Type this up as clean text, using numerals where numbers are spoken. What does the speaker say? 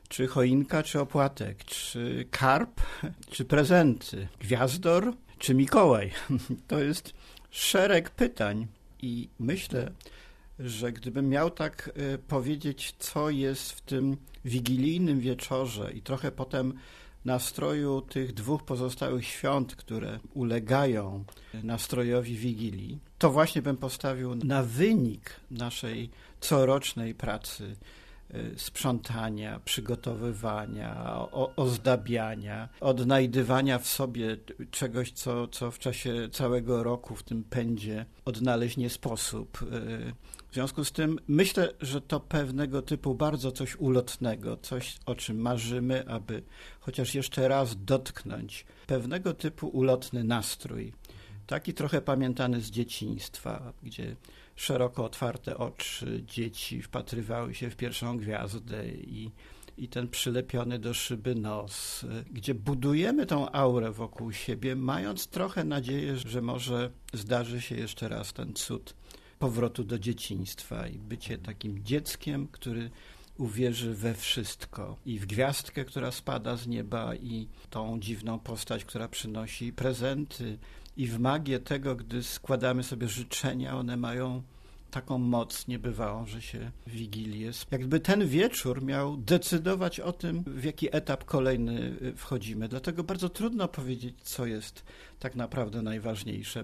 Czy choinka, czy opłatek, czy karp, czy prezenty, gwiazdor, czy Mikołaj? To jest szereg pytań i myślę, że gdybym miał tak powiedzieć, co jest w tym wigilijnym wieczorze i trochę potem nastroju tych dwóch pozostałych świąt, które ulegają nastrojowi Wigilii, to właśnie bym postawił na wynik naszej corocznej pracy sprzątania, przygotowywania, ozdabiania, odnajdywania w sobie czegoś, co w czasie całego roku w tym pędzie odnaleźć nie sposób. W związku z tym myślę, że to pewnego typu bardzo coś ulotnego, coś, o czym marzymy, aby chociaż jeszcze raz dotknąć pewnego typu ulotny nastrój. Taki trochę pamiętany z dzieciństwa, gdzie szeroko otwarte oczy dzieci wpatrywały się w pierwszą gwiazdę i ten przylepiony do szyby nos, gdzie budujemy tą aurę wokół siebie, mając trochę nadzieję, że może zdarzy się jeszcze raz ten cud powrotu do dzieciństwa i bycie takim dzieckiem, który uwierzy we wszystko i w gwiazdkę, która spada z nieba i tą dziwną postać, która przynosi prezenty i w magię tego, gdy składamy sobie życzenia, one mają taką moc niebywałą, że się w Wigilię. Jakby ten wieczór miał decydować o tym, w jaki etap kolejny wchodzimy. Dlatego bardzo trudno powiedzieć, co jest tak naprawdę najważniejsze.